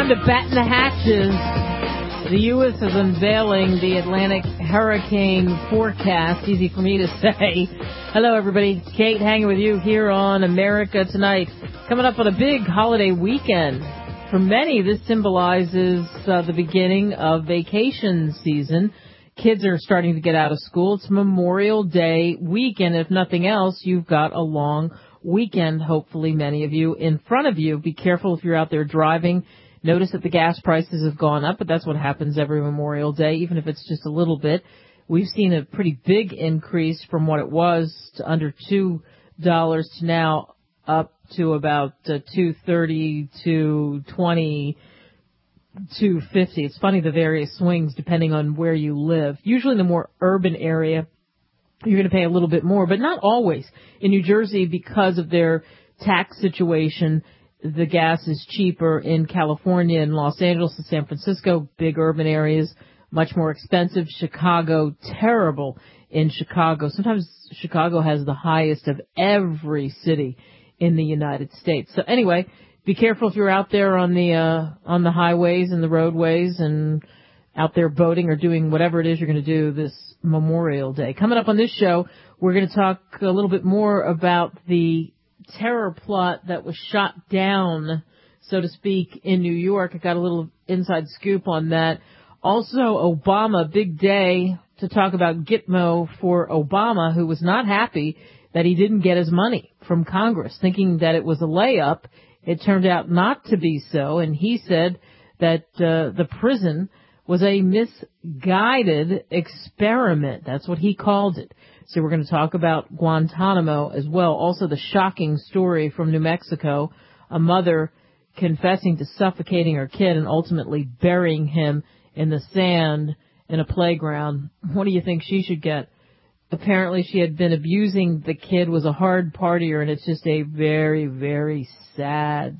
Time to batten the hatches. The U.S. is unveiling the Atlantic hurricane forecast. Easy for me to say. Hello, everybody. Kate hanging with you here on America Tonight. Coming up on a big holiday weekend. For many, this symbolizes the beginning of vacation season. Kids are starting to get out of school. It's Memorial Day weekend. If nothing else, you've got a long weekend, hopefully many of you, in front of you. Be careful if you're out there driving. Notice that the gas prices have gone up, but that's what happens every Memorial Day, even if it's just a little bit. We've seen a pretty big increase from what it was to under $2 to now up to about $2.30 to $20, $2.50. It's funny, the various swings depending on where you live. Usually in the more urban area, you're going to pay a little bit more, but not always. In New Jersey, because of their tax situation, the gas is cheaper. In California and Los Angeles and San Francisco, big urban areas, much more expensive. Chicago, terrible in Chicago. Sometimes Chicago has the highest of every city in the United States. So anyway, be careful if you're out there on the highways and the roadways and out there boating or doing whatever it is you're going to do this Memorial Day. Coming up on this show, we're going to talk a little bit more about the terror plot that was shot down, so to speak, in New York. I got a little inside scoop on that. Also, Obama, big day to talk about Gitmo for Obama, who was not happy that he didn't get his money from Congress, thinking that it was a layup. It turned out not to be so, and he said that the prison was a misguided experiment. That's what he called it. So we're going to talk about Guantanamo as well. Also the shocking story from New Mexico, a mother confessing to suffocating her kid and ultimately burying him in the sand in a playground. What do you think she should get? Apparently she had been abusing the kid, was a hard partier, and it's just a very, very sad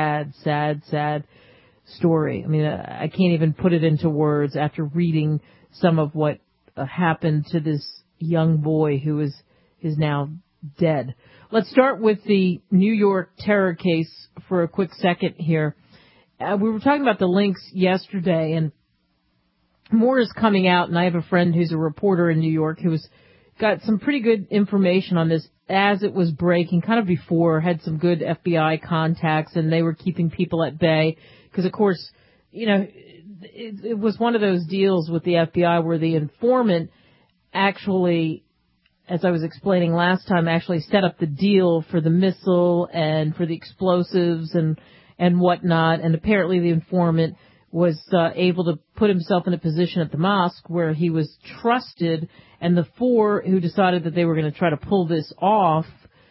story. I mean, I can't even put it into words after reading some of what happened to this young boy who is now dead. Let's start with the New York terror case for a quick second here. We were talking about the links yesterday, and more is coming out, and I have a friend who's a reporter in New York who's got some pretty good information on this as it was breaking, kind of before, had some good FBI contacts, and they were keeping people at bay. Because, of course, you know, it was one of those deals with the FBI where the informant actually, as I was explaining last time, actually set up the deal for the missile and for the explosives and whatnot. And apparently the informant was able to put himself in a position at the mosque where he was trusted. And the four who decided that they were going to try to pull this off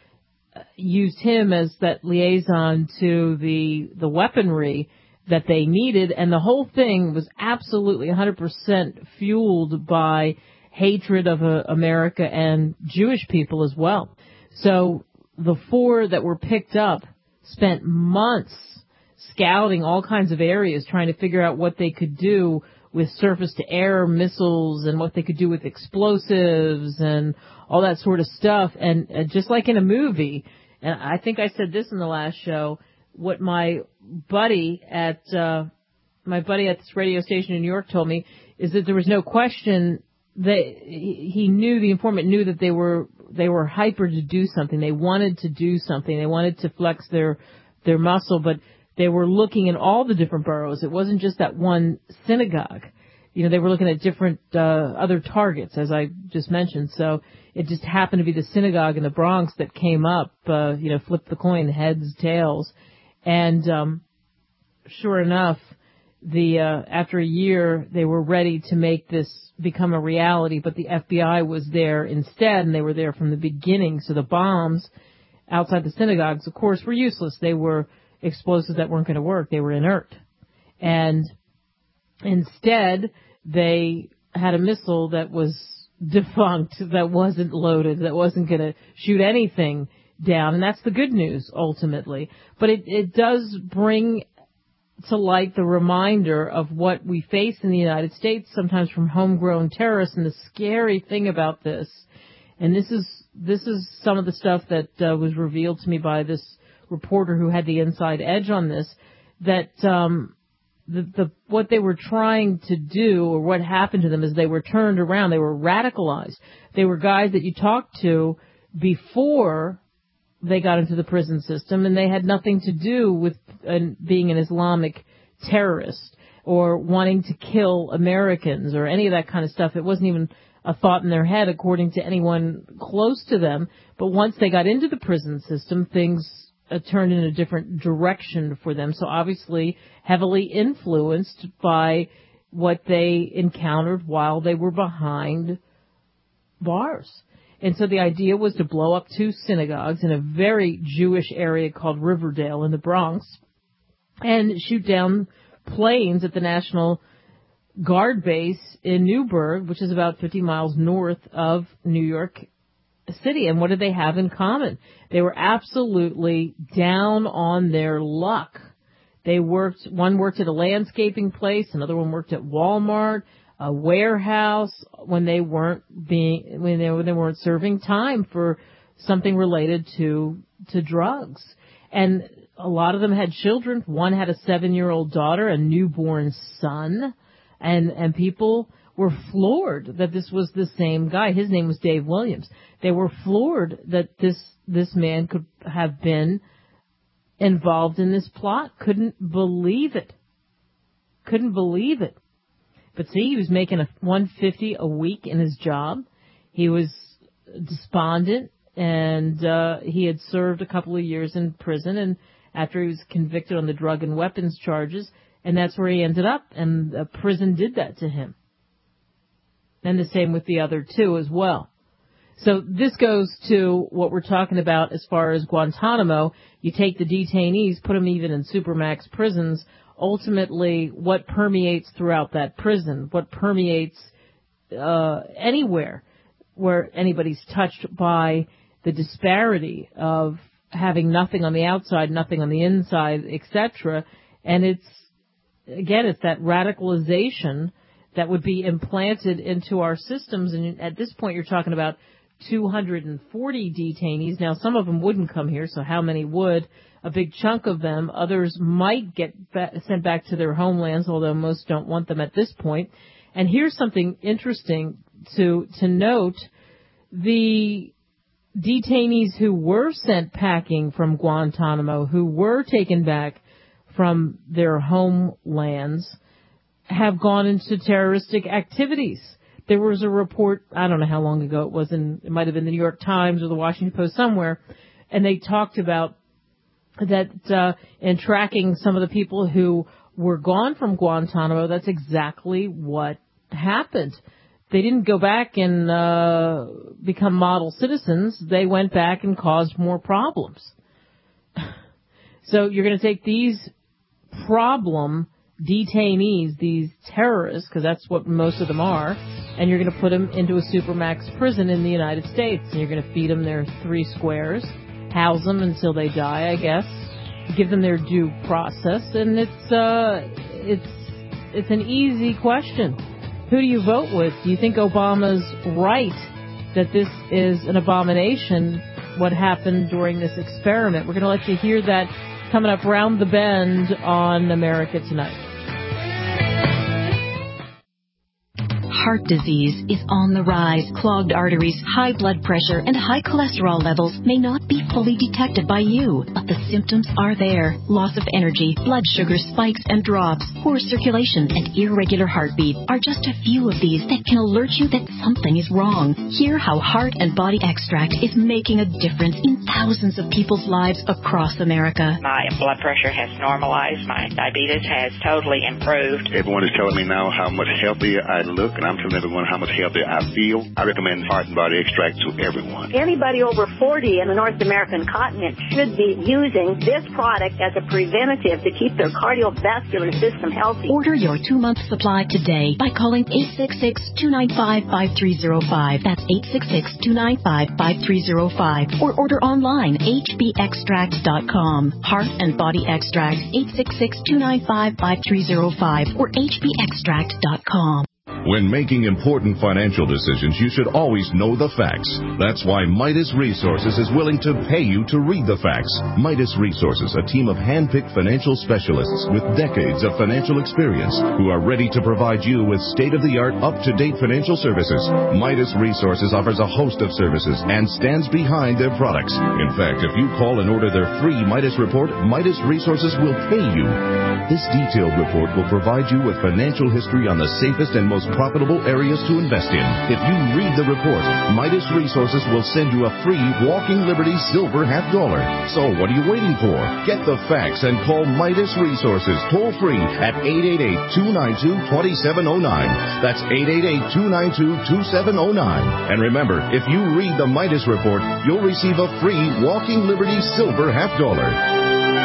used him as that liaison to the weaponry that they needed, and the whole thing was absolutely 100% fueled by hatred of America and Jewish people as well. So the four that were picked up spent months scouting all kinds of areas, trying to figure out what they could do with surface-to-air missiles and what they could do with explosives and all that sort of stuff. And just like in a movie, and I think I said this in the last show, what my buddy at this radio station in New York told me is that there was no question that he knew, the informant knew that they were hyper to do something. They wanted to do something. They wanted to flex their muscle, but they were looking in all the different boroughs. It wasn't just that one synagogue. You know, they were looking at different other targets, as I just mentioned. So it just happened to be the synagogue in the Bronx that came up, flip the coin, heads, tails. And sure enough, after a year, they were ready to make this become a reality, but the FBI was there instead, and they were there from the beginning. So the bombs outside the synagogues, of course, were useless. They were explosives that weren't going to work. They were inert. And instead, they had a missile that was defunct, that wasn't loaded, that wasn't going to shoot anything down. And that's the good news, ultimately. But it does bring to light the reminder of what we face in the United States, sometimes from homegrown terrorists. And the scary thing about this, and this is some of the stuff that was revealed to me by this reporter who had the inside edge on this, that what they were trying to do, or what happened to them, is they were turned around. They were radicalized. They were guys that you talked to before they got into the prison system, and they had nothing to do with being an Islamic terrorist or wanting to kill Americans or any of that kind of stuff. It wasn't even a thought in their head, according to anyone close to them. But once they got into the prison system, things turned in a different direction for them. So obviously heavily influenced by what they encountered while they were behind bars. And so the idea was to blow up 2 synagogues in a very Jewish area called Riverdale in the Bronx and shoot down planes at the National Guard base in Newburgh, which is about 50 miles north of New York City. And what did they have in common? They were absolutely down on their luck. One worked at a landscaping place, another one worked at Walmart, a warehouse, when they weren't serving time for something related to drugs. And a lot of them had children. One had a 7-year-old daughter, a newborn son, and people were floored that this was the same guy. His name was Dave Williams. They were floored that this man could have been involved in this plot. Couldn't believe it. But see, he was making $150 a week in his job. He was despondent, and he had served a couple of years in prison, and after he was convicted on the drug and weapons charges, and that's where he ended up, and prison did that to him. And the same with the other 2 as well. So this goes to what we're talking about as far as Guantanamo. You take the detainees, put them even in supermax prisons. Ultimately, what permeates throughout that prison, what permeates anywhere where anybody's touched by the disparity of having nothing on the outside, nothing on the inside, etc. And it's that radicalization that would be implanted into our systems. And at this point, you're talking about 240 detainees. Now, some of them wouldn't come here, so how many would? A big chunk of them. Others might get sent back to their homelands, although most don't want them at this point. And here's something interesting to note. The detainees who were sent packing from Guantanamo, who were taken back from their homelands, have gone into terroristic activities. There was a report, I don't know how long ago it was, it might have been the New York Times or the Washington Post somewhere, and they talked about that in tracking some of the people who were gone from Guantanamo, that's exactly what happened. They didn't go back and become model citizens. They went back and caused more problems. So you're going to take these problem detainees, these terrorists, because that's what most of them are, and you're going to put them into a supermax prison in the United States, and you're going to feed them their 3 squares, house them until they die, I guess, give them their due process, and it's an easy question. Who do you vote with? Do you think Obama's right that this is an abomination, what happened during this experiment? We're going to let you hear that coming up round the bend on America Tonight. Heart disease is on the rise. Clogged arteries, high blood pressure, and high cholesterol levels may not be fully detected by you, but the symptoms are there. Loss of energy, blood sugar spikes and drops, poor circulation, and irregular heartbeat are just a few of these that can alert you that something is wrong. Hear how Heart and Body Extract is making a difference in thousands of people's lives across America. My blood pressure has normalized. My diabetes has totally improved. Everyone is telling me now how much healthier I look, and I'm telling everyone how much healthier I feel. I recommend Heart and Body Extract to everyone. Anybody over 40 in the North American continent should be using this product as a preventative to keep their cardiovascular system healthy. Order your 2-month supply today by calling 866-295-5305. That's 866-295-5305. Or order online, hbextract.com. Heart and Body Extract, 866-295-5305 or hbextract.com. When making important financial decisions, you should always know the facts. That's why Midas Resources is willing to pay you to read the facts. Midas Resources, a team of hand-picked financial specialists with decades of financial experience who are ready to provide you with state-of-the-art, up-to-date financial services. Midas Resources offers a host of services and stands behind their products. In fact, if you call and order their free Midas report, Midas Resources will pay you. This detailed report will provide you with financial history on the safest and most profitable areas to invest in. If you read the report, Midas Resources will send you a free Walking Liberty Silver $50. So what are you waiting for? Get the facts and call Midas Resources toll free at 888-292-2709. That's 888-292-2709. And remember, if you read the Midas report, you'll receive a free Walking Liberty Silver $50.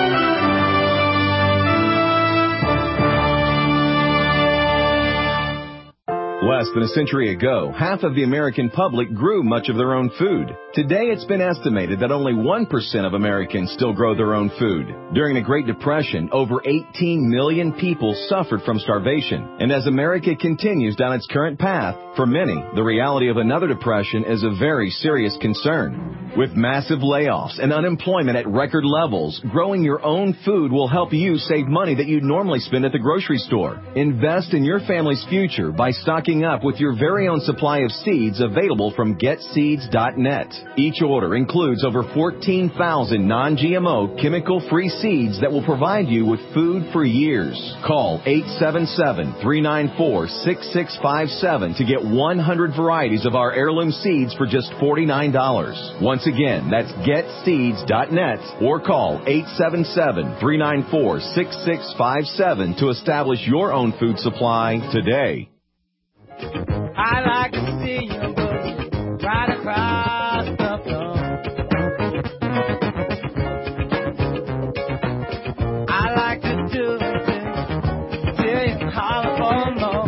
Less than a century ago, half of the American public grew much of their own food. Today, it's been estimated that only 1% of Americans still grow their own food. During the Great Depression, over 18 million people suffered from starvation. And as America continues down its current path, for many, the reality of another depression is a very serious concern. With massive layoffs and unemployment at record levels, growing your own food will help you save money that you'd normally spend at the grocery store. Invest in your family's future by stocking up with your very own supply of seeds available from GetSeeds.net. Each order includes over 14,000 non-GMO, chemical-free seeds that will provide you with food for years. Call 877-394-6657 to get 100 varieties of our heirloom seeds for just $49. Once again, that's GetSeeds.net or call 877-394-6657 to establish your own food supply today. I like to see you look right across the floor. I like to do it till you holler for more.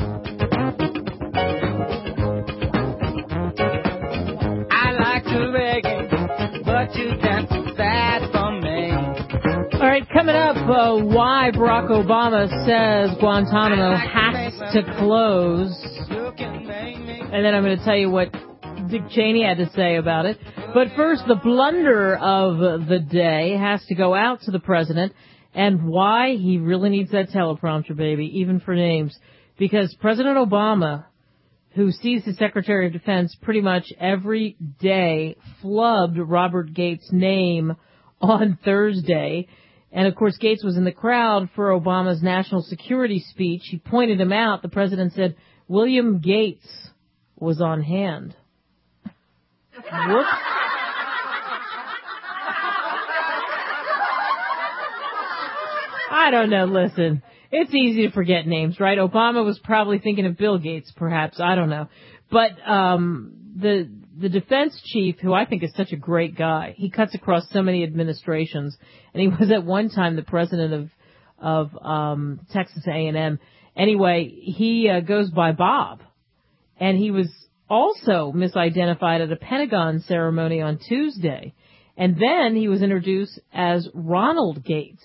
I like to reggae, but you dance too fast for me. All right, coming up, why Barack Obama says Guantanamo has to close. And then I'm going to tell you what Dick Cheney had to say about it. But first, the blunder of the day has to go out to the president and why he really needs that teleprompter, baby, even for names. Because President Obama, who sees the Secretary of Defense pretty much every day, flubbed Robert Gates' name on Thursday. And, of course, Gates was in the crowd for Obama's national security speech. He pointed him out. The president said, William Gates was on hand. Whoops. I don't know, listen. It's easy to forget names, right? Obama was probably thinking of Bill Gates, perhaps. I don't know. But the defense chief, who I think is such a great guy, he cuts across so many administrations, and he was at one time the president of Texas A&M. Anyway, he goes by Bob. And he was also misidentified at a Pentagon ceremony on Tuesday. And then he was introduced as Ronald Gates.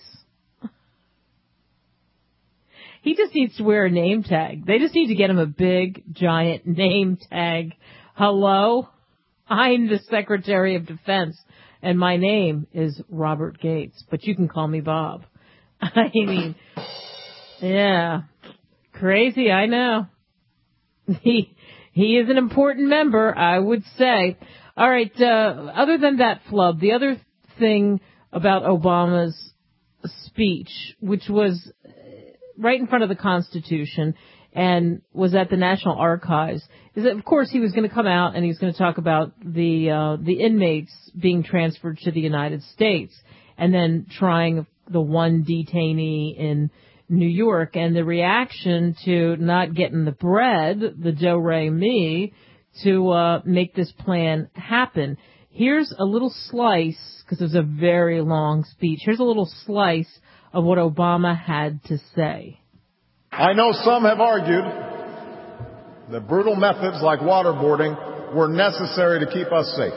He just needs to wear a name tag. They just need to get him a big, giant name tag. Hello? I'm the Secretary of Defense, and my name is Robert Gates. But you can call me Bob. I mean, yeah. Crazy, I know. He is an important member, I would say. All right, other than that flub, the other thing about Obama's speech, which was right in front of the Constitution and was at the National Archives, is that, of course, he was going to come out and he was going to talk about the inmates being transferred to the United States and then trying the one detainee in New York, and the reaction to not getting the bread, the do-re-mi, to make this plan happen. Here's a little slice, because it was a very long speech. Here's a little slice of what Obama had to say. I know some have argued that brutal methods like waterboarding were necessary to keep us safe.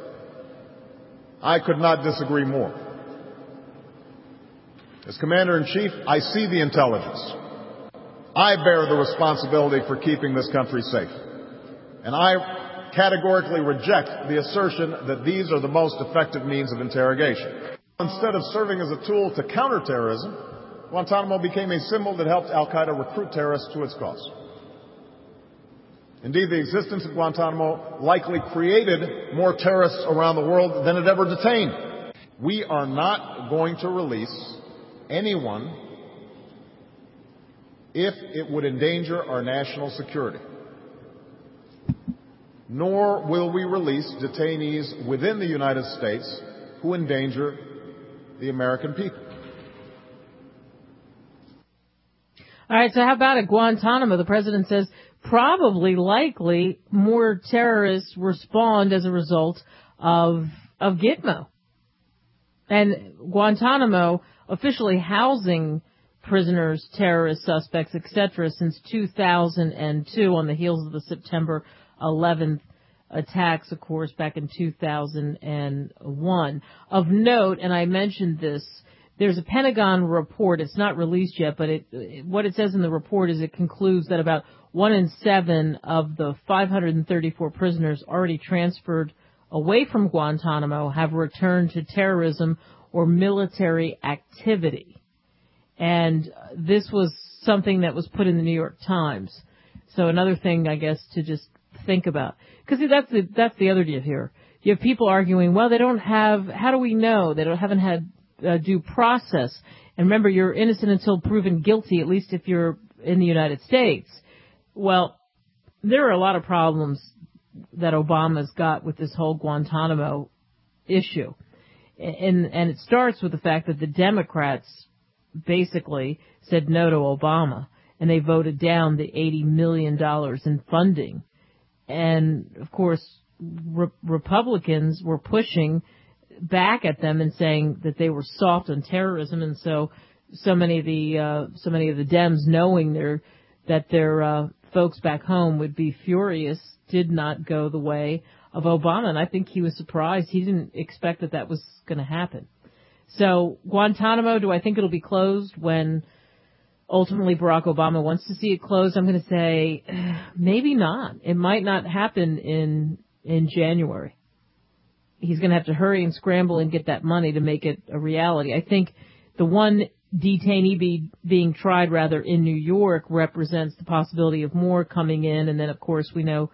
I could not disagree more. As Commander-in-Chief, I see the intelligence. I bear the responsibility for keeping this country safe. And I categorically reject the assertion that these are the most effective means of interrogation. Instead of serving as a tool to counter terrorism, Guantanamo became a symbol that helped al-Qaeda recruit terrorists to its cause. Indeed, the existence of Guantanamo likely created more terrorists around the world than it ever detained. We are not going to release anyone if it would endanger our national security. Nor will we release detainees within the United States who endanger the American people. All right, so how about at Guantanamo? The president says probably, likely, more terrorists were spawned as a result of Gitmo. And Guantanamo officially housing prisoners, terrorists, suspects, etc. since 2002 on the heels of the September 11th attacks, of course, back in 2001. Of note, and I mentioned this, there's a Pentagon report. It's not released yet, but what it says in the report is it concludes that about 1 in 7 of the 534 prisoners already transferred away from Guantanamo have returned to terrorism or military activity. And this was something that was put in the New York Times. So another thing, I guess, to just think about. Because that's the other deal here. You have people arguing, well, they don't have, how do we know? They haven't had due process. And remember, you're innocent until proven guilty, at least if you're in the United States. Well, there are a lot of problems that Obama's got with this whole Guantanamo issue. And it starts with the fact that the Democrats basically said no to Obama, and they voted down the $80 million in funding. And, of course, Republicans were pushing back at them and saying that they were soft on terrorism, and so many of the Dems, knowing that their folks back home would be furious, did not go the way of Obama. And I think he was surprised. He didn't expect that was going to happen. So Guantanamo, do I think it'll be closed when ultimately Barack Obama wants to see it closed? I'm going to say maybe not. It might not happen in January. He's going to have to hurry and scramble and get that money to make it a reality. I think the one detainee being tried rather in New York represents the possibility of more coming in, and then of course we know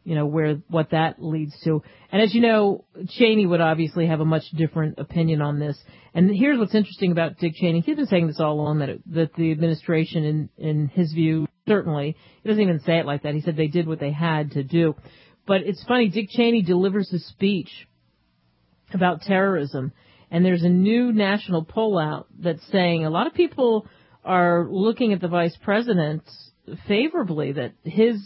what that leads to. And as you know, Cheney would obviously have a much different opinion on this. And here's what's interesting about Dick Cheney. He's been saying this all along, that the administration, in his view, certainly, he doesn't even say it like that. He said they did what they had to do. But it's funny, Dick Cheney delivers a speech about terrorism, and there's a new national poll out that's saying a lot of people are looking at the vice president favorably, that his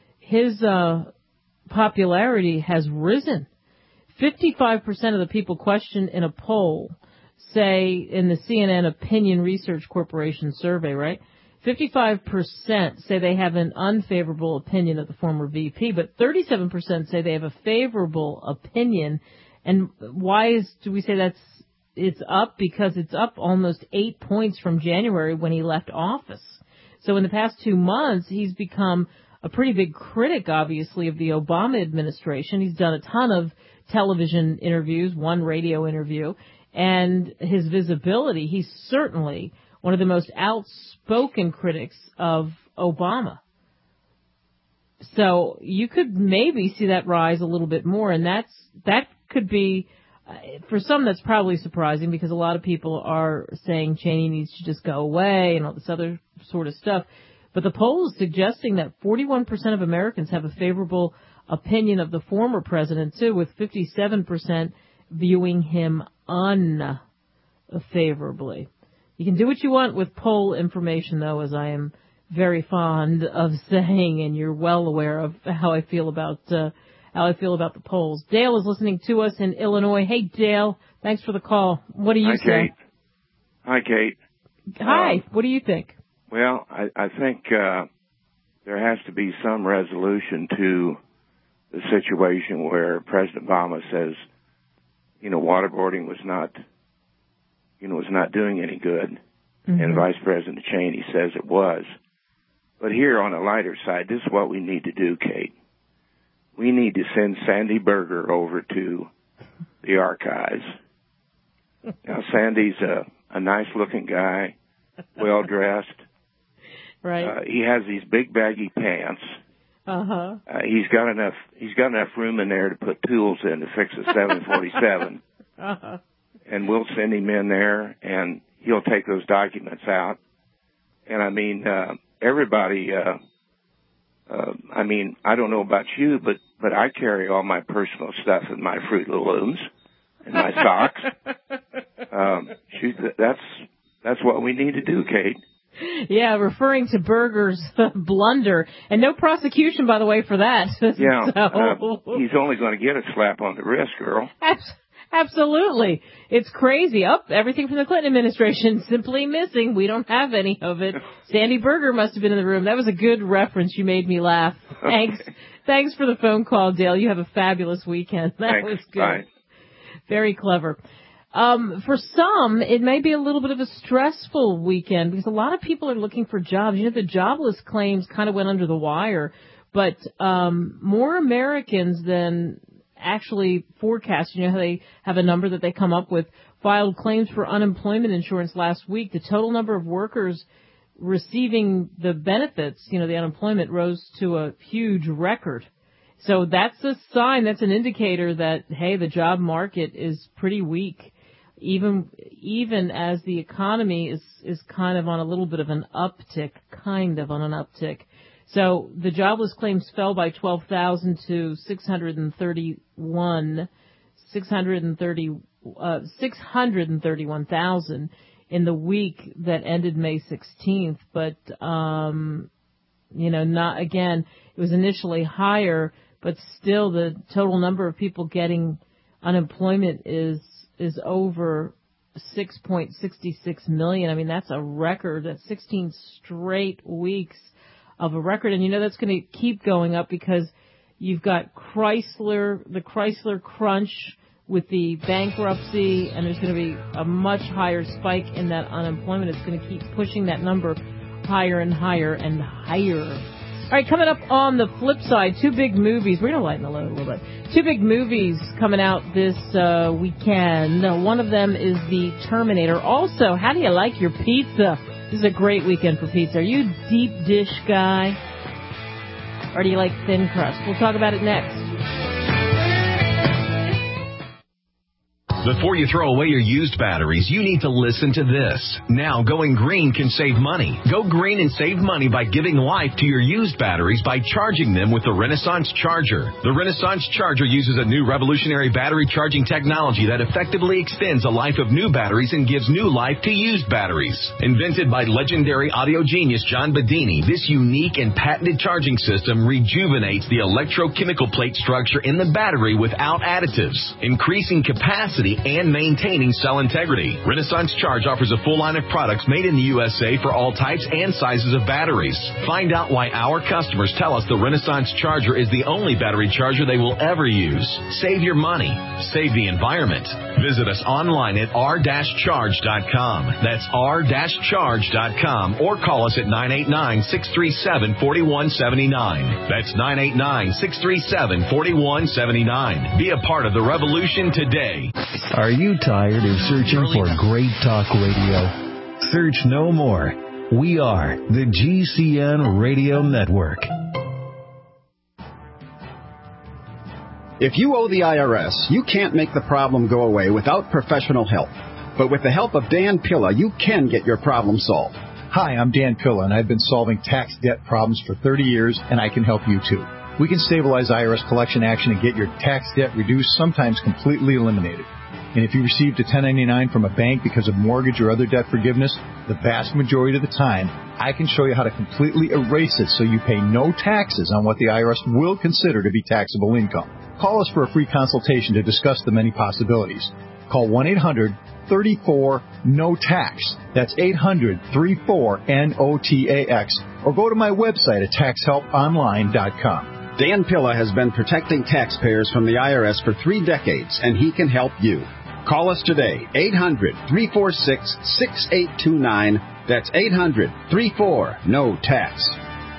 popularity has risen. 55% of the people questioned in a poll say, in the CNN Opinion Research Corporation survey, right? 55% say they have an unfavorable opinion of the former VP, but 37% say they have a favorable opinion. And why do we say it's up? Because it's up almost 8 points from January when he left office. So in the past 2 months, he's become a pretty big critic, obviously, of the Obama administration. He's done a ton of television interviews, one radio interview, and his visibility, he's certainly one of the most outspoken critics of Obama. So you could maybe see that rise a little bit more, and that could be, for some, that's probably surprising, because a lot of people are saying Cheney needs to just go away and all this other sort of stuff. But the poll is suggesting that 41% of Americans have a favorable opinion of the former president, too, with 57% viewing him unfavorably. You can do what you want with poll information, though, as I am very fond of saying, and you're well aware of how I feel about the polls. Dale is listening to us in Illinois. Hey, Dale, thanks for the call. What do you say? Hi, Kate. Hi. What do you think? Well, I think there has to be some resolution to the situation where President Obama says, waterboarding was not doing any good, and Vice President Cheney says it was. But here on the lighter side, this is what we need to do, Kate. We need to send Sandy Berger over to the archives. Now, Sandy's a nice-looking guy, well-dressed. Right. He has these big baggy pants. Uh-huh. He's got enough room in there to put tools in to fix a 747. Uh-huh. And we'll send him in there, and he'll take those documents out. And I mean, everybody. I mean, I don't know about you, but I carry all my personal stuff in my Fruit Looms and my socks. That's what we need to do, Kate. Yeah, referring to Berger's blunder, and no prosecution, by the way, for that. Yeah, So. He's only going to get a slap on the wrist, girl. Absolutely. It's crazy. Everything from the Clinton administration simply missing. We don't have any of it. Sandy Berger must have been in the room. That was a good reference. You made me laugh. Thanks. Thanks for the phone call, Dale. You have a fabulous weekend. That was good. Bye. Very clever. For some, it may be a little bit of a stressful weekend because a lot of people are looking for jobs. You know, the jobless claims kind of went under the wire, but more Americans than actually forecast, you know how they have a number that they come up with, filed claims for unemployment insurance last week. The total number of workers receiving the benefits, you know, the unemployment, rose to a huge record. So that's a sign, that's an indicator that, hey, the job market is pretty weak, even as the economy is kind of on a little bit of an uptick, So the jobless claims fell by 12,000 to 631,000 in the week that ended May 16th. But, you know, not again, it was initially higher, but still the total number of people getting unemployment is over 6.66 million. I mean, that's a record. That's 16 straight weeks of a record. And you know that's going to keep going up because you've got the Chrysler crunch with the bankruptcy, and there's going to be a much higher spike in that unemployment. It's going to keep pushing that number higher and higher and higher. All right, coming up on the flip side, two big movies. We're going to lighten the load a little bit. Two big movies coming out this weekend. One of them is The Terminator. Also, how do you like your pizza? This is a great weekend for pizza. Are you a deep dish guy? Or do you like thin crust? We'll talk about it next. Before you throw away your used batteries, you need to listen to this. Now, going green can save money. Go green and save money by giving life to your used batteries by charging them with the Renaissance Charger. The Renaissance Charger uses a new revolutionary battery charging technology that effectively extends the life of new batteries and gives new life to used batteries. Invented by legendary audio genius John Bedini, this unique and patented charging system rejuvenates the electrochemical plate structure in the battery without additives, increasing capacity and maintaining cell integrity. Renaissance Charge offers a full line of products made in the USA for all types and sizes of batteries. Find out why our customers tell us the Renaissance Charger is the only battery charger they will ever use. Save your money. Save the environment. Visit us online at r-charge.com. That's r-charge.com, or call us at 989-637-4179. That's 989-637-4179. Be a part of the revolution today. Are you tired of searching for great talk radio? Search no more. We are the GCN Radio Network. If you owe the IRS, you can't make the problem go away without professional help. But with the help of Dan Pilla, you can get your problem solved. Hi, I'm Dan Pilla, and I've been solving tax debt problems for 30 years, and I can help you too. We can stabilize IRS collection action and get your tax debt reduced, sometimes completely eliminated. And if you received a 1099 from a bank because of mortgage or other debt forgiveness, the vast majority of the time, I can show you how to completely erase it so you pay no taxes on what the IRS will consider to be taxable income. Call us for a free consultation to discuss the many possibilities. Call 1-800-34-NO-TAX. That's 800-34-NOTAX. Or go to my website at taxhelponline.com. Dan Pilla has been protecting taxpayers from the IRS for 3 decades, and he can help you. Call us today, 800-346-6829. That's 800-34-NO-TAX.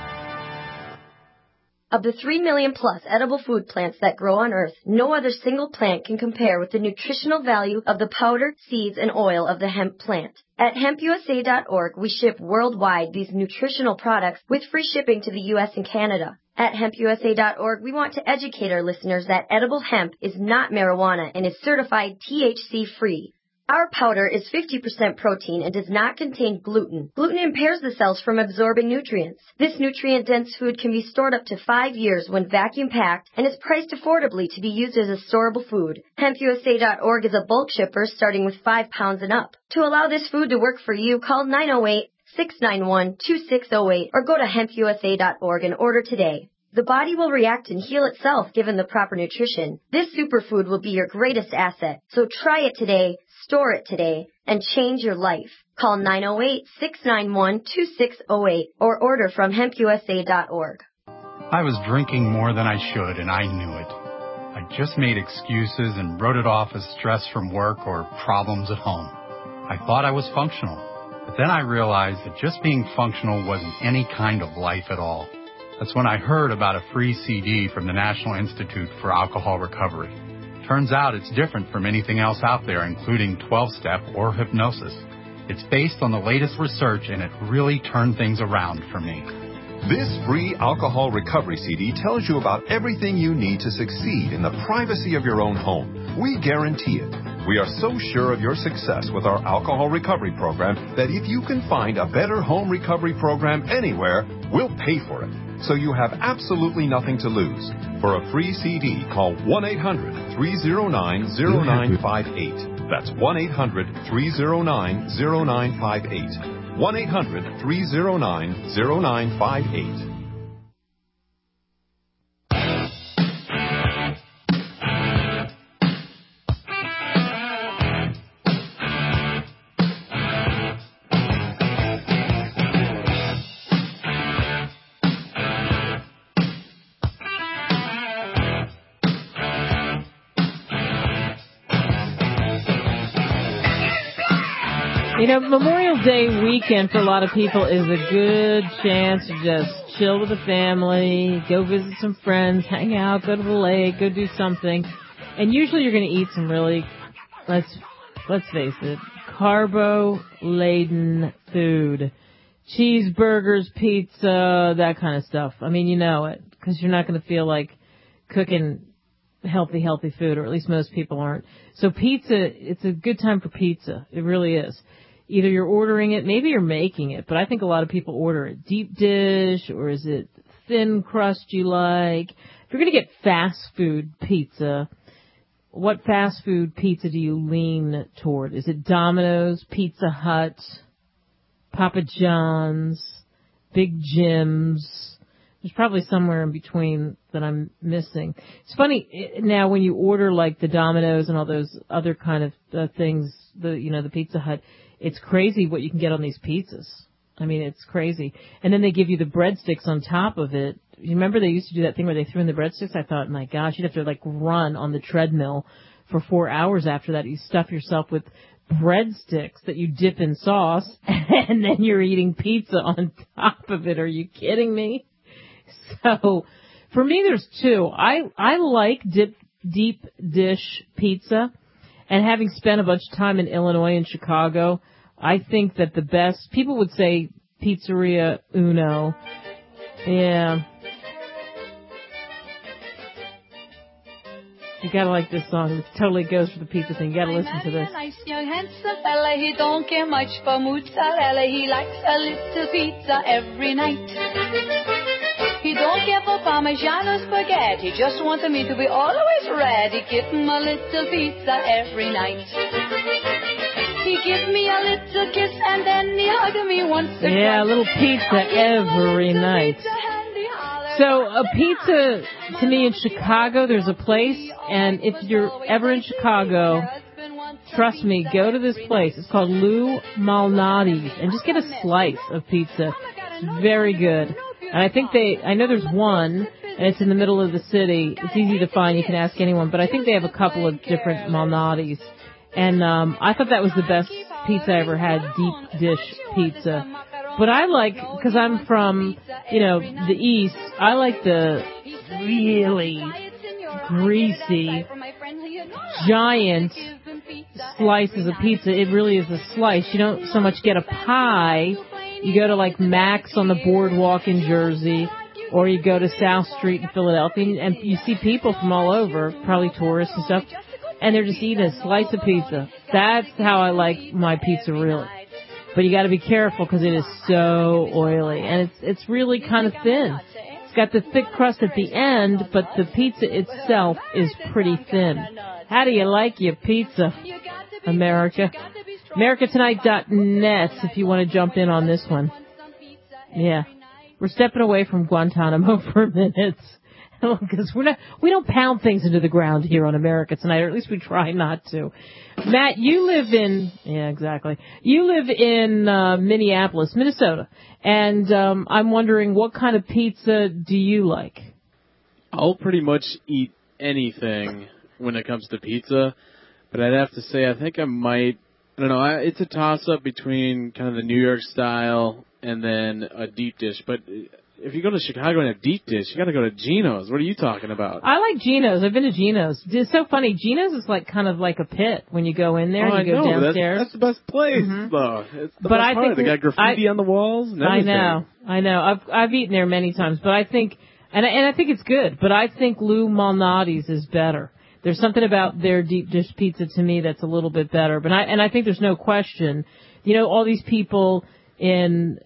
Of the 3 million plus edible food plants that grow on Earth, no other single plant can compare with the nutritional value of the powder, seeds, and oil of the hemp plant. At hempusa.org, we ship worldwide these nutritional products with free shipping to the U.S. and Canada. At hempusa.org, we want to educate our listeners that edible hemp is not marijuana and is certified THC-free. Our powder is 50% protein and does not contain gluten. Gluten impairs the cells from absorbing nutrients. This nutrient-dense food can be stored up to 5 years when vacuum-packed and is priced affordably to be used as a storable food. HempUSA.org is a bulk shipper starting with 5 pounds and up. To allow this food to work for you, call 908-691-2608 or go to hempusa.org and order today. The body will react and heal itself given the proper nutrition. This superfood will be your greatest asset. So try it today, store it today, and change your life. Call 908-691-2608 or order from hempusa.org. I was drinking more than I should, and I knew it. I just made excuses and wrote it off as stress from work or problems at home. I thought I was functional, but then I realized that just being functional wasn't any kind of life at all. That's when I heard about a free CD from the National Institute for Alcohol Recovery. Turns out it's different from anything else out there, including 12-step or hypnosis. It's based on the latest research, and it really turned things around for me. This free alcohol recovery CD tells you about everything you need to succeed in the privacy of your own home. We guarantee it. We are so sure of your success with our alcohol recovery program that if you can find a better home recovery program anywhere, we'll pay for it. So you have absolutely nothing to lose. For a free CD, call 1-800-309-0958. That's 1-800-309-0958. 1-800-309-0958. You know, Memorial Day weekend for a lot of people is a good chance to just chill with the family, go visit some friends, hang out, go to the lake, go do something. And usually you're going to eat some really, let's face it, carbo-laden food. Cheeseburgers, pizza, that kind of stuff. I mean, you know it, because you're not going to feel like cooking healthy food, or at least most people aren't. So pizza, it's a good time for pizza. It really is. Either you're ordering it, maybe you're making it, but I think a lot of people order it deep dish, or is it thin crust you like? If you're going to get fast food pizza, what fast food pizza do you lean toward? Is it Domino's, Pizza Hut, Papa John's, Big Jim's? There's probably somewhere in between that I'm missing. It's funny now when you order like the Domino's and all those other kind of things, the Pizza Hut, it's crazy what you can get on these pizzas. I mean, it's crazy. And then they give you the breadsticks on top of it. You remember they used to do that thing where they threw in the breadsticks? I thought, my gosh, you'd have to like run on the treadmill for 4 hours after that. You stuff yourself with breadsticks that you dip in sauce, and then you're eating pizza on top of it. Are you kidding me? So, for me, there's two. I like deep dish pizza, and having spent a bunch of time in Illinois and Chicago, I think that the best, people would say Pizzeria Uno. Yeah. You gotta like this song. It totally goes for the pizza thing. You gotta listen to this. Nice young handsome fella, he don't care much for mozzarella. He likes a little pizza every night. He don't care for Parmesan or spaghetti, just wants me to be always ready. Give him a little pizza every night. He gives me a little kiss and then he hugs me once again. Yeah, a little pizza every night. So a pizza, to me in Chicago, there's a place, and if you're ever in Chicago, trust me, go to this place. It's called Lou Malnati's, and just get a slice of pizza. It's very good. And I think I know there's one, and it's in the middle of the city. It's easy to find. You can ask anyone. But I think they have a couple of different Malnati's. And I thought that was the best pizza I ever had, deep dish pizza. But I like, because I'm from, the East, I like the really greasy, giant slices of pizza. It really is a slice. You don't so much get a pie. You go to like Max on the boardwalk in Jersey, or you go to South Street in Philadelphia, and you see people from all over, probably tourists and stuff, and they're just eating a slice of pizza. That's how I like my pizza, really. But you got to be careful because it is so oily, and it's really kind of thin. It's got the thick crust at the end, but the pizza itself is pretty thin. How do you like your pizza, America? AmericaTonight.net if you want to jump in on this one. Yeah. We're stepping away from Guantanamo for a minute. Because we don't pound things into the ground here on America Tonight, or at least we try not to. Matt, you live in, you live in Minneapolis, Minnesota, and I'm wondering, what kind of pizza do you like? I'll pretty much eat anything when it comes to pizza, but I'd have to say I think I might, I don't know, it's a toss-up between kind of the New York style and then a deep dish, but if you go to Chicago and have deep dish, you got to go to Geno's. What are you talking about? I like Geno's. I've been to Geno's. It's so funny. Geno's is like kind of like a pit when you go in there. And you go downstairs. That's the best place, though. It's the best part. They got graffiti on the walls and everything. I know. I've eaten there many times, but I think, and I think it's good. But I think Lou Malnati's is better. There's something about their deep dish pizza to me that's a little bit better. But I think there's no question. You know, all these people in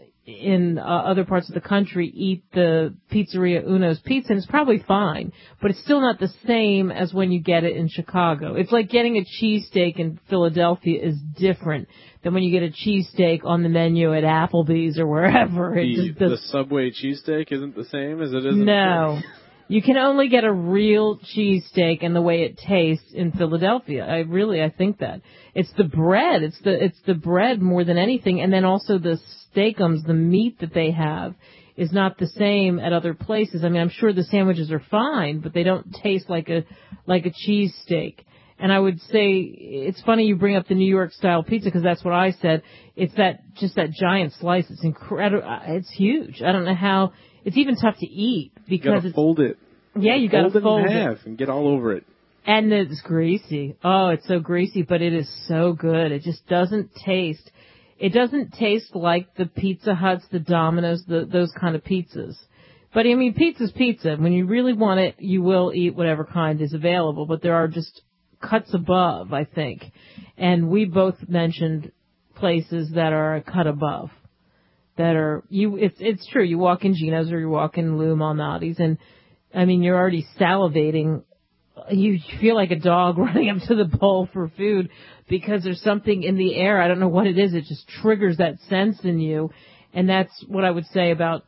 other parts of the country eat the Pizzeria Uno's pizza, and it's probably fine, but it's still not the same as when you get it in Chicago. It's like getting a cheesesteak in Philadelphia is different than when you get a cheesesteak on the menu at Applebee's or wherever. The Subway cheesesteak isn't the same as it is No. You can only get a real cheesesteak and the way it tastes in Philadelphia. I think that. It's the bread. It's the bread more than anything. And then also the steakums, the meat that they have is not the same at other places. I mean, I'm sure the sandwiches are fine, but they don't taste like a cheesesteak. And I would say, it's funny you bring up the New York style pizza because that's what I said. It's that giant slice. It's incredible. It's huge. I don't know how. It's even tough to eat because you gotta fold it. Yeah, you gotta fold it in half and get all over it. And it's greasy. Oh, it's so greasy, but it is so good. It just doesn't taste. It doesn't taste like the Pizza Huts, the Domino's, those kind of pizzas. But I mean, pizza's pizza. When you really want it, you will eat whatever kind is available. But there are just cuts above, I think. And we both mentioned places that are a cut above. That are it's true. You walk in Geno's or you walk in Lou Malnati's, and I mean you're already salivating. You feel like a dog running up to the bowl for food because there's something in the air. I don't know what it is. It just triggers that sense in you, and that's what I would say about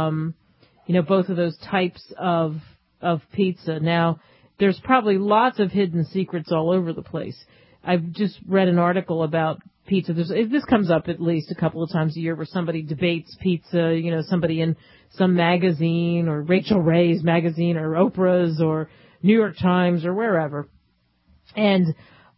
both of those types of pizza. Now there's probably lots of hidden secrets all over the place. I've just read an article about pizza. This comes up at least a couple of times a year where somebody debates pizza, somebody in some magazine or Rachel Ray's magazine or Oprah's or New York Times or wherever. And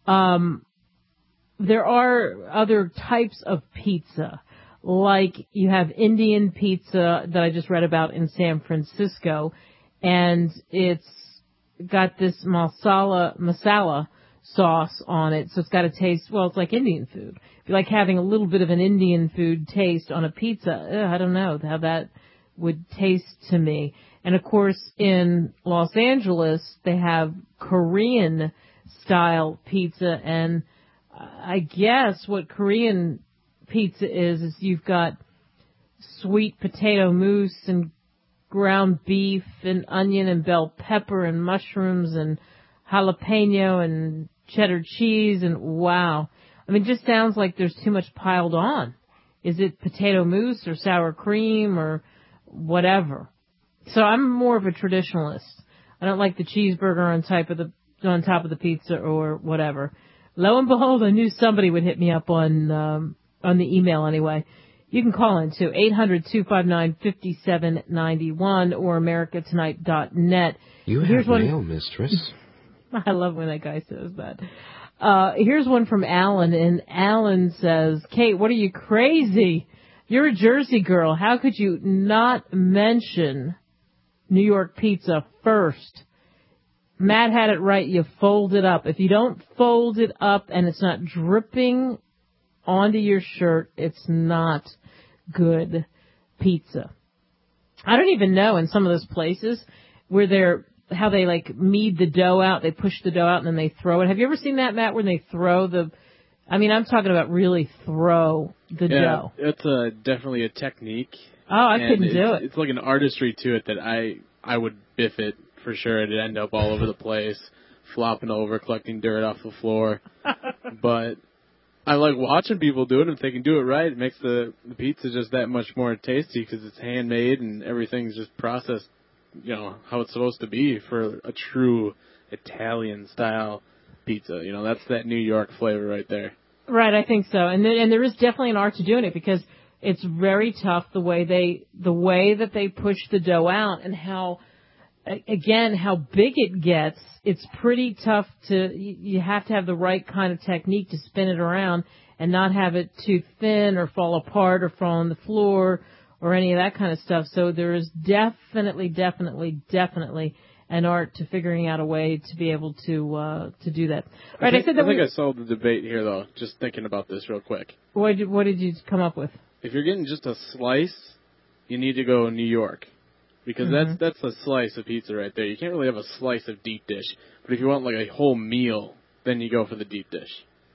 there are other types of pizza, like you have Indian pizza that I just read about in San Francisco, and it's got this masala sauce on it, so it's got a taste, it's like Indian food. If you like having a little bit of an Indian food taste on a pizza, I don't know how that would taste to me. And of course, in Los Angeles, they have Korean style pizza, and I guess what Korean pizza is you've got sweet potato mousse and ground beef and onion and bell pepper and mushrooms and jalapeno and cheddar cheese, and wow. I mean, it just sounds like there's too much piled on. Is it potato mousse or sour cream or whatever? So I'm more of a traditionalist. I don't like the cheeseburger on top of the pizza or whatever. Lo and behold, I knew somebody would hit me up on the email anyway. You can call in to 800-259-5791 or americatonight.net. Here's mail, mistress. I love when that guy says that. Here's one from Alan, and Alan says, Kate, what are you, crazy? You're a Jersey girl. How could you not mention New York pizza first. Matt had it right. You fold it up. If you don't fold it up and it's not dripping onto your shirt, it's not good pizza. I don't even know in some of those places where how they like knead the dough out. They push the dough out and then they throw it. Have you ever seen that, Matt, when they throw I'm talking about really throw the dough. It's definitely a technique. Oh, I couldn't do it. It's like an artistry to it that I would biff it for sure. It'd end up all over the place, flopping over, collecting dirt off the floor. But I like watching people do it. If they can do it right, it makes the pizza just that much more tasty because it's handmade and everything's just processed, how it's supposed to be for a true Italian-style pizza. That's that New York flavor right there. Right, I think so. And there is definitely an art to doing it because it's very tough the way that they push the dough out and how big it gets. It's pretty tough you have to have the right kind of technique to spin it around and not have it too thin or fall apart or fall on the floor or any of that kind of stuff. So there is definitely an art to figuring out a way to be able to do that. Right, I think I solved the debate here, though, just thinking about this real quick. What did you come up with? If you're getting just a slice, you need to go New York. Because that's a slice of pizza right there. You can't really have a slice of deep dish. But if you want like a whole meal, then you go for the deep dish.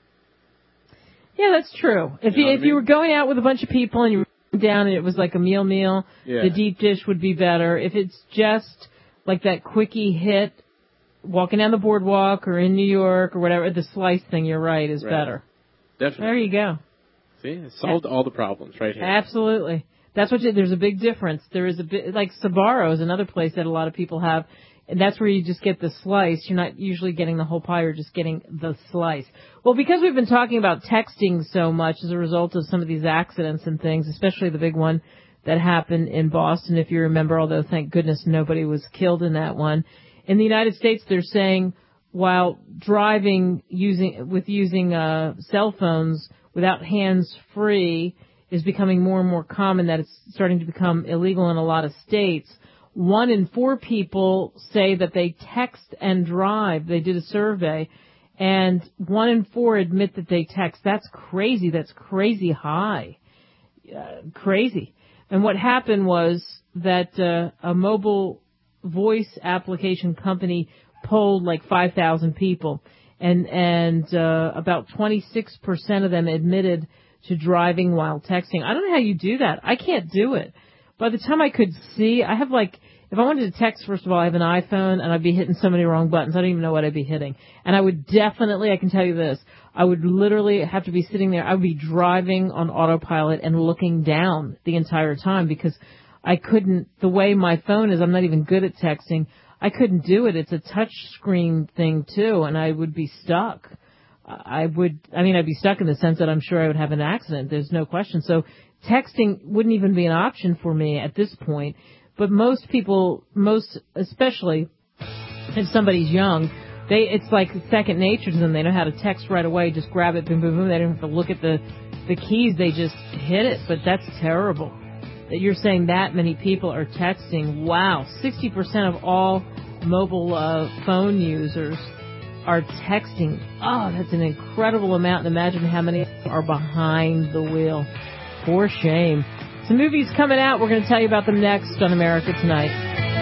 Yeah, that's true. If you were going out with a bunch of people and you were down and it was like a meal, the deep dish would be better. If it's just like that quickie hit, walking down the boardwalk or in New York or whatever, the slice thing, you're right, is better. Definitely. There you go. See, it solved all the problems right here. Absolutely. That's there's a big difference. There is like Sbarro is another place that a lot of people have, and that's where you just get the slice. You're not usually getting the whole pie, you're just getting the slice. Well, because we've been talking about texting so much as a result of some of these accidents and things, especially the big one that happened in Boston, if you remember, although thank goodness nobody was killed in that one. In the United States, they're saying while driving using cell phones without hands-free is becoming more and more common, that it's starting to become illegal in a lot of states. 1 in 4 people say that they text and drive. They did a survey, and 1 in 4 admit that they text. That's crazy. That's crazy high. Crazy. And what happened was that a mobile voice application company polled like 5,000 people, and about 26% of them admitted to driving while texting. I don't know how you do that. I can't do it. By the time I could see, I have if I wanted to text, first of all, I have an iPhone and I'd be hitting so many wrong buttons. I don't even know what I'd be hitting. And I would definitely, I can tell you this, I would literally have to be sitting there. I would be driving on autopilot and looking down the entire time because I couldn't, the way my phone is, I'm not even good at texting. I couldn't do it. It's a touch screen thing too, and I would be stuck. I'd be stuck in the sense that I'm sure I would have an accident. There's no question. So texting wouldn't even be an option for me at this point. But most people, especially if somebody's young, it's like second nature to them. They know how to text right away. Just grab it, boom, boom, boom. They don't have to look at the keys. They just hit it. But that's terrible that you're saying that many people are texting. Wow. 60% of all mobile phone users are texting. Oh, that's an incredible amount. And imagine how many are behind the wheel. For shame. Some movies coming out. We're going to tell you about them next on America Tonight.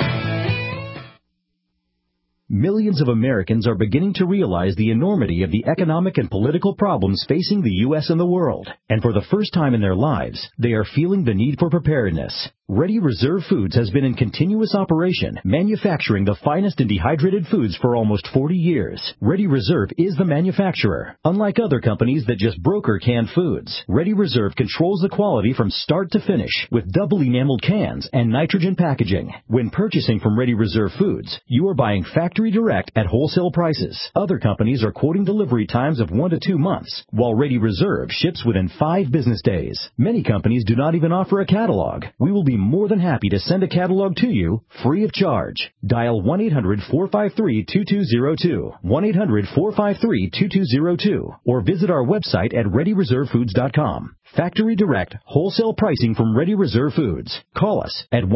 Millions of Americans are beginning to realize the enormity of the economic and political problems facing the U.S. and the world. And for the first time in their lives, they are feeling the need for preparedness. Ready Reserve Foods has been in continuous operation, manufacturing the finest in dehydrated foods for almost 40 years. Ready Reserve is the manufacturer. Unlike other companies that just broker canned foods, Ready Reserve controls the quality from start to finish with double enameled cans and nitrogen packaging. When purchasing from Ready Reserve Foods, you are buying factory direct at wholesale prices. Other companies are quoting delivery times of 1 to 2 months, while Ready Reserve ships within 5 business days. Many companies do not even offer a catalog. We will be be more than happy to send a catalog to you free of charge. Dial 1-800-453-2202, 1-800-453-2202, or visit our website at ReadyReserveFoods.com. Factory direct, wholesale pricing from Ready Reserve Foods. Call us at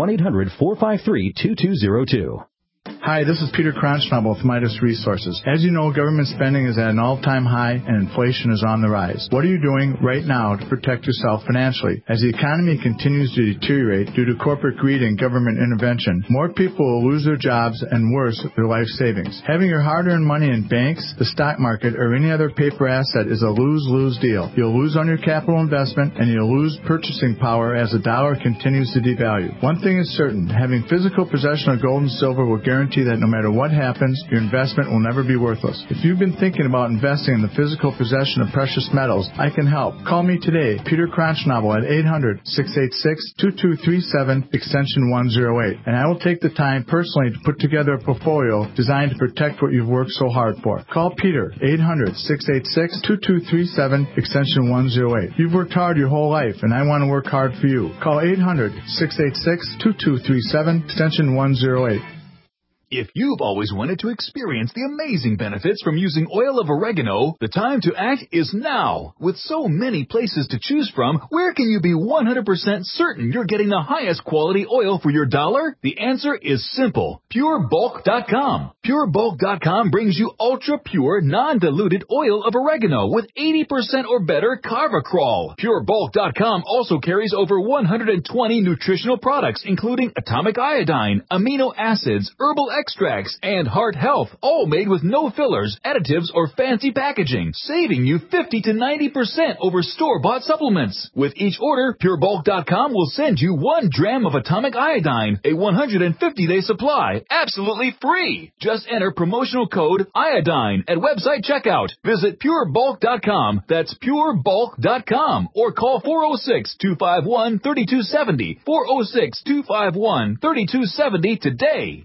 1-800-453-2202. Hi, this is Peter Kronschnabel with Midas Resources. As you know, government spending is at an all-time high and inflation is on the rise. What are you doing right now to protect yourself financially? As the economy continues to deteriorate due to corporate greed and government intervention, more people will lose their jobs and worse, their life savings. Having your hard-earned money in banks, the stock market, or any other paper asset is a lose-lose deal. You'll lose on your capital investment and you'll lose purchasing power as the dollar continues to devalue. One thing is certain, having physical possession of gold and silver will guarantee that no matter what happens, your investment will never be worthless. If you've been thinking about investing in the physical possession of precious metals, I can help. Call me today, Peter Kronschnabel, at 800-686-2237, extension 108, and I will take the time personally to put together a portfolio designed to protect what you've worked so hard for. Call Peter, 800-686-2237, extension 108. You've worked hard your whole life, and I want to work hard for you. Call 800-686-2237, extension 108. If you've always wanted to experience the amazing benefits from using oil of oregano, the time to act is now. With so many places to choose from, where can you be 100% certain you're getting the highest quality oil for your dollar? The answer is simple. PureBulk.com. PureBulk.com brings you ultra-pure, non-diluted oil of oregano with 80% or better Carvacrol. PureBulk.com also carries over 120 nutritional products, including atomic iodine, amino acids, herbal extracts, and heart health, all made with no fillers, additives, or fancy packaging, saving you 50 to 90% over store-bought supplements. With each order, PureBulk.com will send you 1 gram of atomic iodine, a 150-day supply, absolutely free. Just enter promotional code iodine at website checkout. Visit PureBulk.com, that's PureBulk.com, or call 406-251-3270, 406-251-3270 today.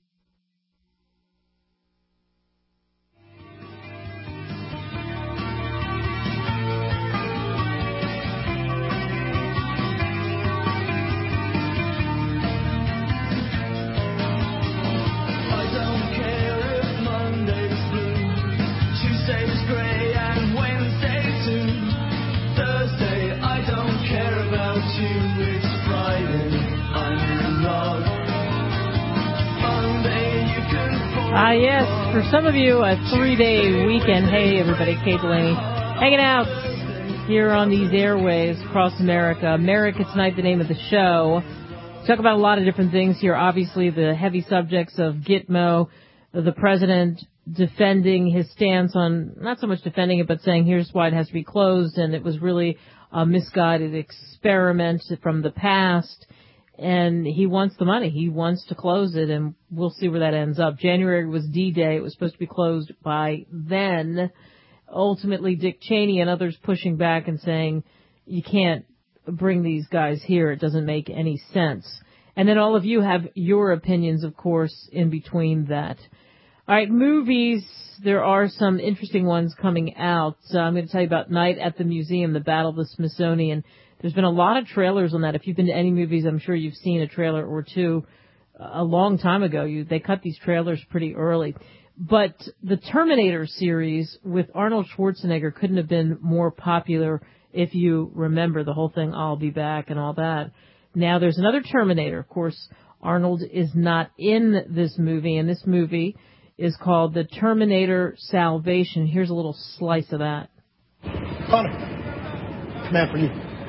Yes, for some of you, a 3-day weekend. Hey, everybody, Kate Delaney, hanging out here on these airwaves across America. America Tonight, the name of the show. Talk about a lot of different things here. Obviously, the heavy subjects of Gitmo, the president defending his stance on, not so much defending it, but saying here's why it has to be closed, and it was really a misguided experiment from the past. And he wants the money. He wants to close it, and we'll see where that ends up. January was D-Day. It was supposed to be closed by then. Ultimately, Dick Cheney and others pushing back and saying, you can't bring these guys here. It doesn't make any sense. And then all of you have your opinions, of course, in between that. All right, movies. There are some interesting ones coming out. I'm going to tell you about Night at the Museum, the Battle of the Smithsonian. There's been a lot of trailers on that. If you've been to any movies, I'm sure you've seen a trailer or two a long time ago. They cut these trailers pretty early. But the Terminator series with Arnold Schwarzenegger couldn't have been more popular if you remember the whole thing, I'll be back and all that. Now there's another Terminator. Of course, Arnold is not in this movie, and this movie is called The Terminator Salvation. Here's a little slice of that. Connor, command for you.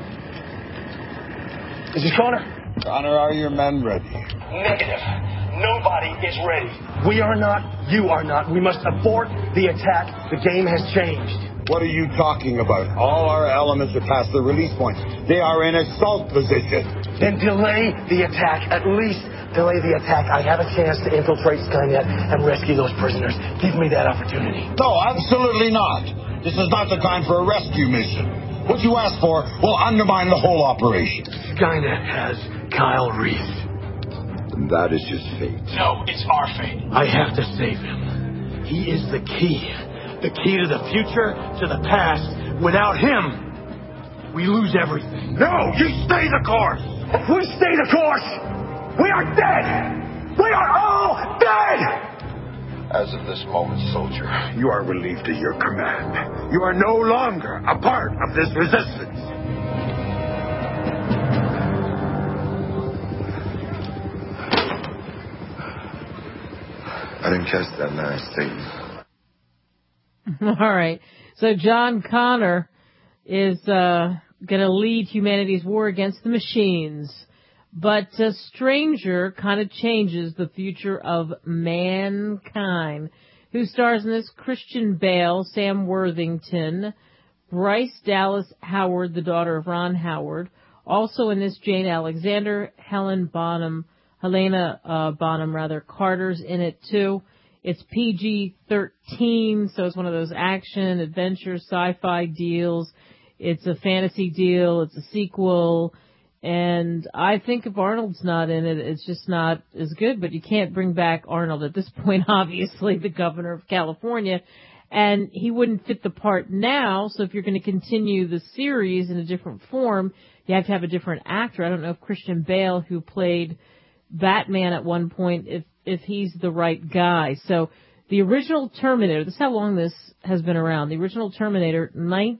Is it Connor? Connor, are your men ready? Negative. Nobody is ready. We are not. You are not. We must abort the attack. The game has changed. What are you talking about? All our elements are past the release point. They are in assault position. Then delay the attack. At least delay the attack. I have a chance to infiltrate Skynet and rescue those prisoners. Give me that opportunity. No, absolutely not. This is not the time for a rescue mission. What you asked for will undermine the whole operation. Skynet has Kyle Reese. And that is his fate. No, it's our fate. I have to save him. He is the key. The key to the future, to the past. Without him, we lose everything. No, you stay the course. If we stay the course, we are dead! We are all dead! As of this moment, soldier, you are relieved of your command. You are no longer a part of this resistance. I didn't catch that last statement. All right. So John Connor is going to lead humanity's war against the machines. But Stranger kind of changes the future of mankind. Who stars in this? Christian Bale, Sam Worthington, Bryce Dallas Howard, the daughter of Ron Howard. Also in this, Jane Alexander, Helena Bonham Carter's in it too. It's PG-13, so it's one of those action, adventure, sci-fi deals. It's a fantasy deal. It's a sequel. And I think if Arnold's not in it, it's just not as good. But you can't bring back Arnold at this point, obviously, the governor of California. And he wouldn't fit the part now. So if you're going to continue the series in a different form, you have to have a different actor. I don't know if Christian Bale, who played Batman at one point, if he's the right guy. So the original Terminator, this is how long this has been around. The original Terminator,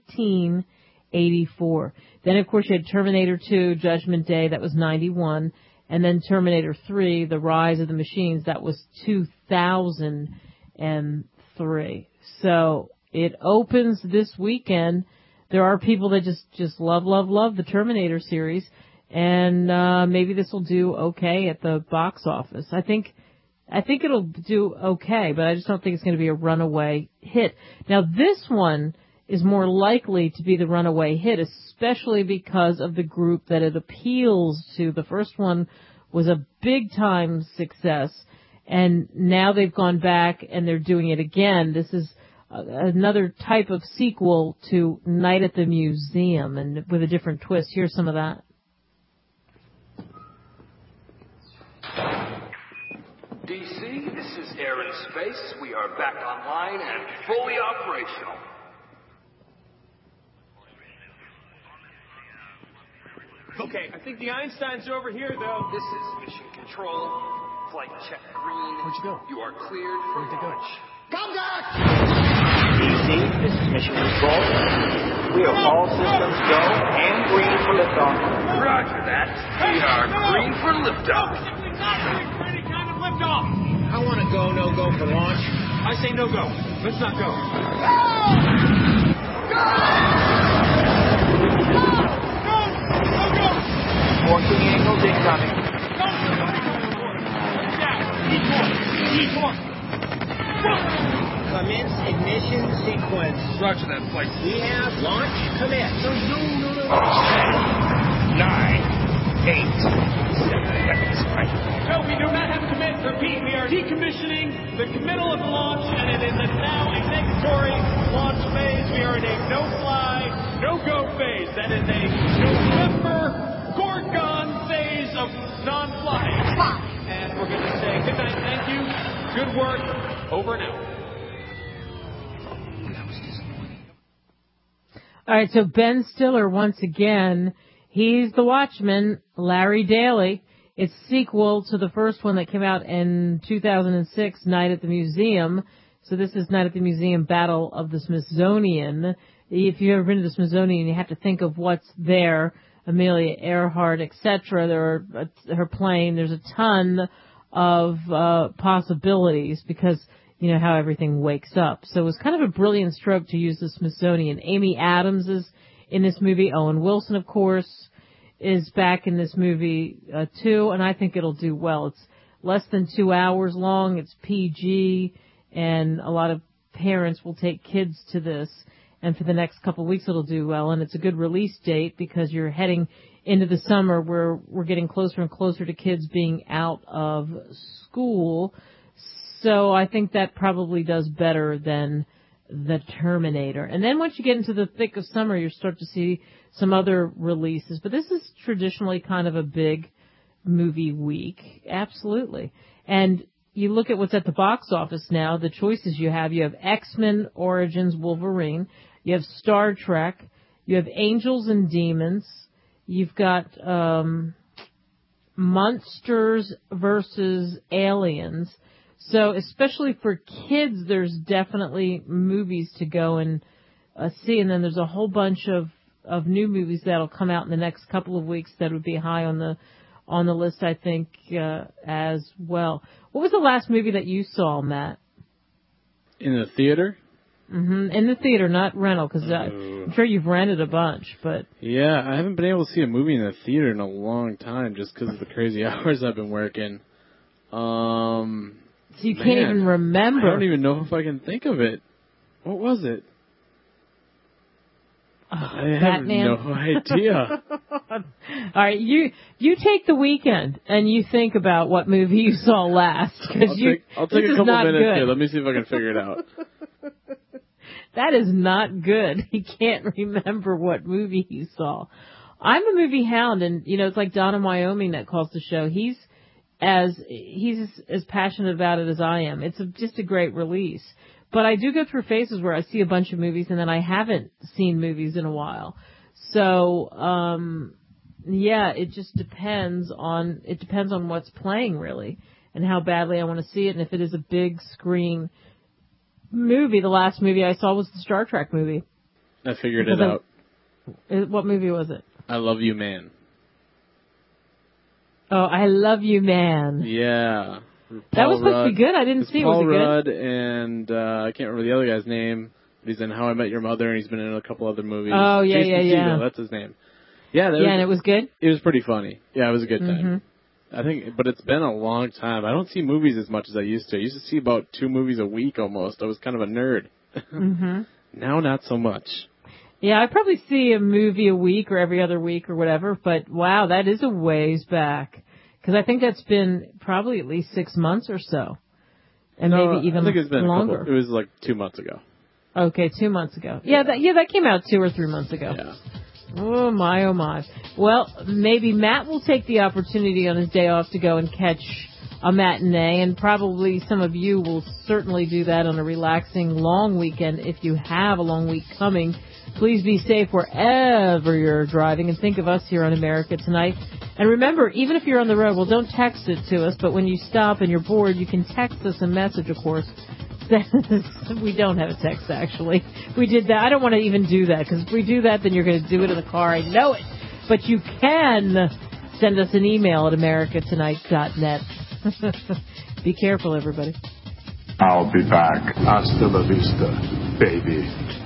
1984. Then, of course, you had Terminator 2, Judgment Day, that was 91. And then Terminator 3, The Rise of the Machines, that was 2003. So it opens this weekend. There are people that just love the Terminator series. And maybe this will do okay at the box office. I think it'll do okay, but I just don't think it's going to be a runaway hit. Now, this one is more likely to be the runaway hit, especially because of the group that it appeals to. The first one was a big-time success, and now they've gone back and they're doing it again. This is another type of sequel to Night at the Museum, and with a different twist. Here's some of that. DC, this is Air and Space. We are back online and fully operational. Okay, I think the Einsteins are over here, though. This is Mission Control. Flight check green. Where'd you go? You are cleared for launch. Contact! DC, this is Mission Control. We have all systems go and green for liftoff. Roger that. We are green for liftoff. Not green for any kind of liftoff. I want to go, no go for launch. I say no go. Let's not go. Go! Go! Working angles incoming. Commence ignition sequence. Roger that, flight. We have launch commit. No. 9, 8, 7. No, we do not have commit. Repeat, we are decommissioning the committal of the launch, and it is a now a negatory launch phase. We are in a no-fly, no-go phase. That is a November Gorgon phase of non-flying. And we're going to say good night, thank you, good work, over and out. All right, so Ben Stiller, once again, he's the Watchman, Larry Daly. It's a sequel to the first one that came out in 2006, Night at the Museum. So this is Night at the Museum, Battle of the Smithsonian. If you've ever been to the Smithsonian, you have to think of what's there. Amelia Earhart, etc. Her plane. There's a ton of possibilities because you know how everything wakes up. So it was kind of a brilliant stroke to use the Smithsonian. Amy Adams is in this movie. Owen Wilson, of course, is back in this movie too, and I think it'll do well. It's less than 2 hours long. It's PG, and a lot of parents will take kids to this. And for the next couple of weeks, it'll do well. And it's a good release date because you're heading into the summer where we're getting closer and closer to kids being out of school. So I think that probably does better than the Terminator. And then once you get into the thick of summer, you start to see some other releases. But this is traditionally kind of a big movie week. Absolutely. And you look at what's at the box office now, the choices you have X-Men Origins Wolverine, you have Star Trek, you have Angels and Demons, you've got Monsters versus Aliens. So especially for kids, there's definitely movies to go and see. And then there's a whole bunch of new movies that'll come out in the next couple of weeks that would be high on the list, I think, as well. What was the last movie that you saw, Matt? In the theater? Mm-hmm. In the theater, not rental, because I'm sure you've rented a bunch, but... Yeah, I haven't been able to see a movie in the theater in a long time just because of the crazy hours I've been working. So you can't even remember. I don't even know if I can think of it. What was it? I have no idea. All right, you take the weekend and you think about what movie you saw last. I'll take a couple minutes here. Let me see if I can figure it out. That is not good. He can't remember what movie he saw. I'm a movie hound, and it's like Don in Wyoming that calls the show. He's as passionate about it as I am. It's just a great release. But I do go through phases where I see a bunch of movies and then I haven't seen movies in a while. So, it just depends on what's playing really and how badly I want to see it. And if it is a big screen movie, the last movie I saw was the Star Trek movie. I figured it out. What movie was it? I Love You, Man. Oh, I Love You, Man. Yeah. That was supposed to be good. I didn't see it. Was it good? Paul Rudd and I can't remember the other guy's name. But he's in How I Met Your Mother, and he's been in a couple other movies. Oh, yeah, Jason Segel, that's his name. Yeah, and it was good? It was pretty funny. Yeah, it was a good time. I think, but it's been a long time. I don't see movies as much as I used to. I used to see about 2 movies a week almost. I was kind of a nerd. Now, not so much. Yeah, I probably see a movie a week or every other week or whatever, but wow, that is a ways back. Because I think that's been probably at least 6 months or so. And maybe even I think it's been longer. It was like 2 months ago. Okay, 2 months ago. Yeah, that came out 2 or 3 months ago. Yeah. Oh my, oh my. Well, maybe Matt will take the opportunity on his day off to go and catch a matinee, and probably some of you will certainly do that on a relaxing long weekend if you have a long week coming. Please be safe wherever you're driving, and think of us here on America Tonight. And remember, even if you're on the road, well, don't text it to us, but when you stop and you're bored, you can text us a message, of course. We don't have a text, actually. We did that. I don't want to even do that, because if we do that, then you're going to do it in the car. I know it. But you can send us an email at americatonight.net. Be careful, everybody. I'll be back. Hasta la vista, baby.